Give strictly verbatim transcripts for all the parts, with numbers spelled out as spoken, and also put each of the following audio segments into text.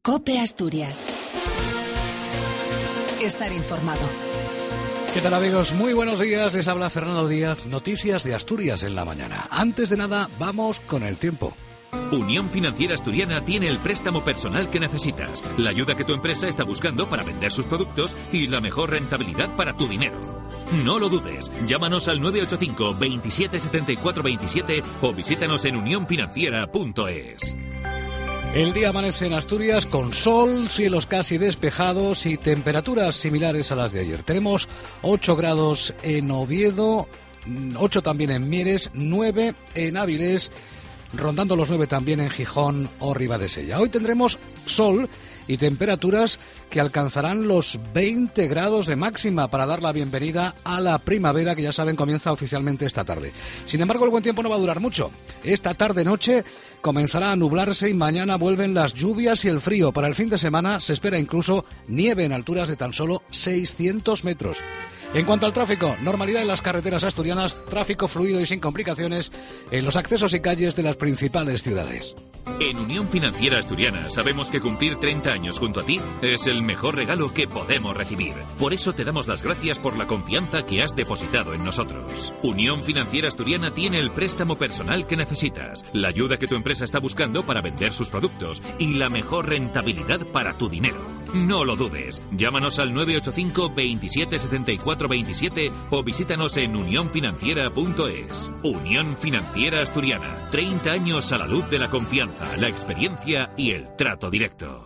COPE Asturias. Estar informado. ¿Qué tal, amigos? Muy buenos días, les habla Fernando Díaz, noticias de Asturias en la mañana. Antes de nada, vamos con el tiempo. Unión Financiera Asturiana tiene el préstamo personal que necesitas, la ayuda que tu empresa está buscando para vender sus productos y la mejor rentabilidad para tu dinero. No lo dudes, llámanos al nueve ocho cinco, veintisiete setenta y cuatro veintisiete o visítanos en unión financiera punto es. El día amanece en Asturias con sol, cielos casi despejados y temperaturas similares a las de ayer. Tenemos ocho grados en Oviedo, ocho también en Mieres, nueve en Avilés, rondando los nueve también en Gijón o Ribadesella. Hoy tendremos sol y temperaturas que alcanzarán los veinte grados de máxima para dar la bienvenida a la primavera, que ya saben comienza oficialmente esta tarde. Sin embargo, el buen tiempo no va a durar mucho. Esta tarde-noche comenzará a nublarse y mañana vuelven las lluvias y el frío. Para el fin de semana se espera incluso nieve en alturas de tan solo seiscientos metros. En cuanto al tráfico, normalidad en las carreteras asturianas, tráfico fluido y sin complicaciones en los accesos y calles de las principales ciudades. En Unión Financiera Asturiana sabemos que cumplir treinta años junto a ti es el mejor regalo que podemos recibir. Por eso te damos las gracias por la confianza que has depositado en nosotros. Unión Financiera Asturiana tiene el préstamo personal que necesitas, la ayuda que tu empresa está buscando para vender sus productos y la mejor rentabilidad para tu dinero. No lo dudes, llámanos al nueve ocho cinco, veintisiete setenta y cuatro veintisiete o visítanos en unión financiera punto es. Unión Financiera Asturiana, treinta años a la luz de la confianza, la experiencia y el trato directo.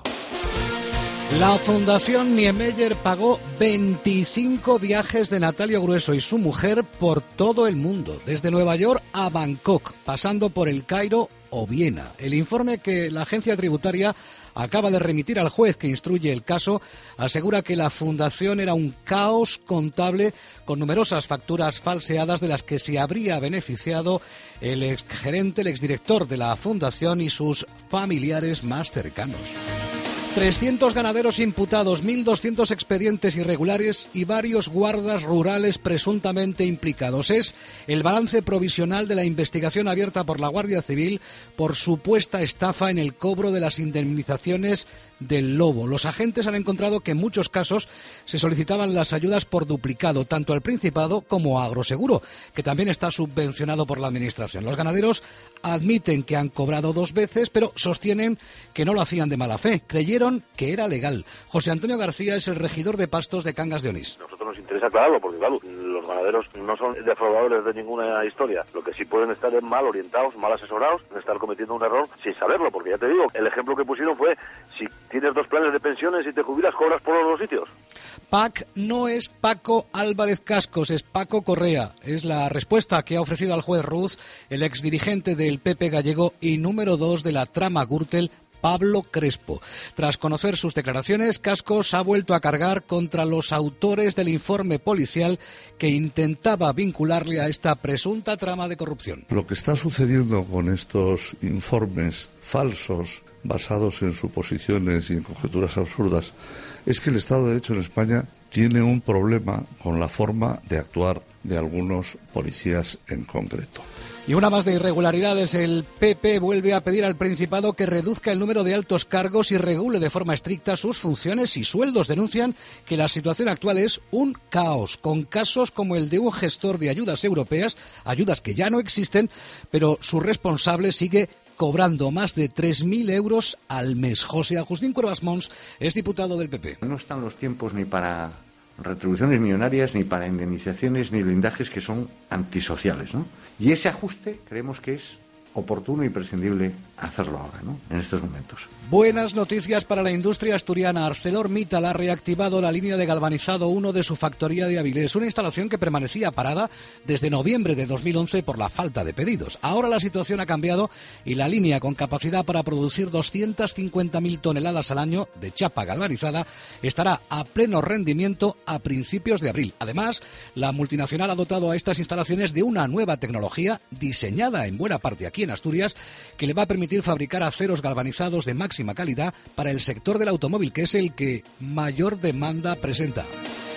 La Fundación Niemeyer pagó veinticinco viajes de Natalio Grueso y su mujer por todo el mundo, desde Nueva York a Bangkok, pasando por El Cairo o Viena. El informe que la agencia tributaria acaba de remitir al juez que instruye el caso asegura que la fundación era un caos contable con numerosas facturas falseadas de las que se habría beneficiado el exgerente, el exdirector de la fundación y sus familiares más cercanos. trescientos ganaderos imputados, mil doscientos expedientes irregulares y varios guardas rurales presuntamente implicados. Es el balance provisional de la investigación abierta por la Guardia Civil por supuesta estafa en el cobro de las indemnizaciones del lobo. Los agentes han encontrado que en muchos casos se solicitaban las ayudas por duplicado, tanto al Principado como a Agroseguro, que también está subvencionado por la Administración. Los ganaderos admiten que han cobrado dos veces, pero sostienen que no lo hacían de mala fe. Creyeron que era legal. José Antonio García es el regidor de Pastos de Cangas de Onís. Nosotros nos interesa aclararlo, porque claro, los ganaderos no son defraudadores de ninguna historia. Lo que sí pueden estar es mal orientados, mal asesorados, en estar cometiendo un error sin saberlo, porque ya te digo, el ejemplo que pusieron fue, si tienes dos planes de pensiones y te jubilas, cobras por los dos sitios. P A C no es Paco Álvarez Cascos, es Paco Correa. Es la respuesta que ha ofrecido al juez Ruz el exdirigente del P P gallego y número dos de la trama Gürtel, Pablo Crespo. Tras conocer sus declaraciones, Cascos ha vuelto a cargar contra los autores del informe policial que intentaba vincularle a esta presunta trama de corrupción. Lo que está sucediendo con estos informes falsos, basados en suposiciones y en conjeturas absurdas, es que el Estado de Derecho en España tiene un problema con la forma de actuar de algunos policías en concreto. Y una más de irregularidades. El P P vuelve a pedir al Principado que reduzca el número de altos cargos y regule de forma estricta sus funciones y sueldos. Denuncian que la situación actual es un caos, con casos como el de un gestor de ayudas europeas, ayudas que ya no existen, pero su responsable sigue cobrando más de tres mil euros al mes. José Agustín Cuervas Mons es diputado del P P. No están los tiempos ni para retribuciones millonarias, ni para indemnizaciones, ni blindajes que son antisociales, ¿no? Y ese ajuste creemos que es oportuno y prescindible hacerlo ahora, ¿no?, en estos momentos. Buenas noticias para la industria asturiana. ArcelorMittal ha reactivado la línea de galvanizado uno de su factoría de Avilés, una instalación que permanecía parada desde noviembre de dos mil once por la falta de pedidos. Ahora la situación ha cambiado y la línea, con capacidad para producir doscientas cincuenta mil toneladas al año de chapa galvanizada, estará a pleno rendimiento a principios de abril. Además, la multinacional ha dotado a estas instalaciones de una nueva tecnología diseñada en buena parte aquí en Asturias, que le va a permitir fabricar aceros galvanizados de máxima calidad para el sector del automóvil, que es el que mayor demanda presenta.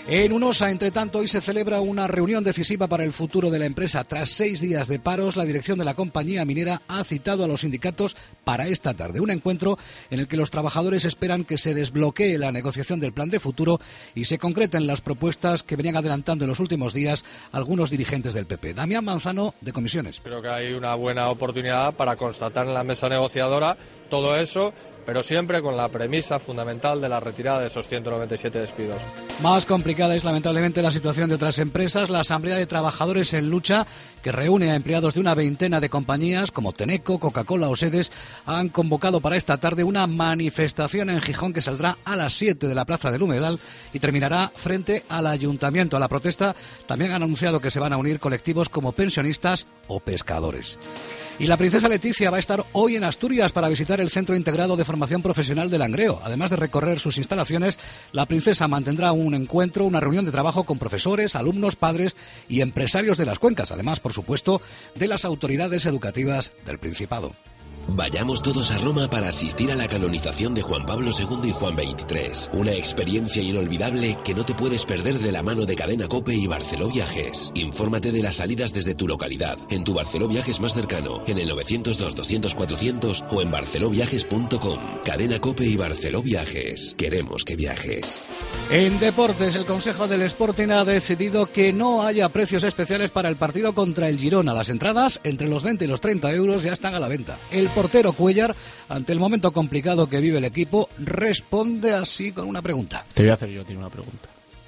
En UNOSA, entre tanto, hoy se celebra una reunión decisiva para el futuro de la empresa. Tras seis días de paros, la dirección de la compañía minera ha citado a los sindicatos para esta tarde. Un encuentro en el que los trabajadores esperan que se desbloquee la negociación del plan de futuro y se concreten las propuestas que venían adelantando en los últimos días algunos dirigentes del P P. Damián Manzano, de Comisiones. Creo que hay una buena oportunidad para constatar en la mesa negociadora todo eso, pero siempre con la premisa fundamental de la retirada de esos ciento noventa y siete despidos. Más complicada es lamentablemente la situación de otras empresas. La Asamblea de Trabajadores en Lucha, que reúne a empleados de una veintena de compañías como Tenneco, Coca-Cola o Sedes, han convocado para esta tarde una manifestación en Gijón que saldrá a las siete de la Plaza del Humedal y terminará frente al Ayuntamiento. A la protesta también han anunciado que se van a unir colectivos como pensionistas o pescadores. Y la princesa Leticia va a estar hoy en Asturias para visitar el Centro Integrado de Formación Profesional de Langreo. Además de recorrer sus instalaciones, la princesa mantendrá un encuentro, una reunión de trabajo con profesores, alumnos, padres y empresarios de las cuencas. Además, por supuesto, de las autoridades educativas del Principado. Vayamos todos a Roma para asistir a la canonización de Juan Pablo segundo y Juan veintitrés. Una experiencia inolvidable que no te puedes perder de la mano de Cadena COPE y Barceló Viajes. Infórmate de las salidas desde tu localidad, en tu Barceló Viajes más cercano, en el novecientos dos, doscientos, cuatrocientos o en barceló viajes punto com. Cadena COPE y Barceló Viajes. Queremos que viajes. En deportes, el Consejo del Sporting ha decidido que no haya precios especiales para el partido contra el Girona. Las entradas, entre los veinte y los treinta euros, ya están a la venta. El portero Cuéllar, ante el momento complicado que vive el equipo, responde así con una pregunta. Te voy a hacer yo a ti una pregunta.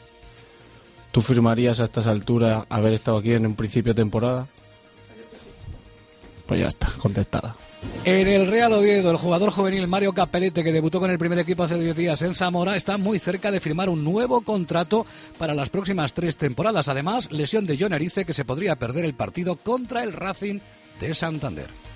¿Tú firmarías a estas alturas haber estado aquí en un principio de temporada? Pues ya está, contestada. En el Real Oviedo, el jugador juvenil Mario Capelete, que debutó con el primer equipo hace diez días en Zamora, está muy cerca de firmar un nuevo contrato para las próximas tres temporadas. Además, lesión de Jon Erice, que se podría perder el partido contra el Racing de Santander.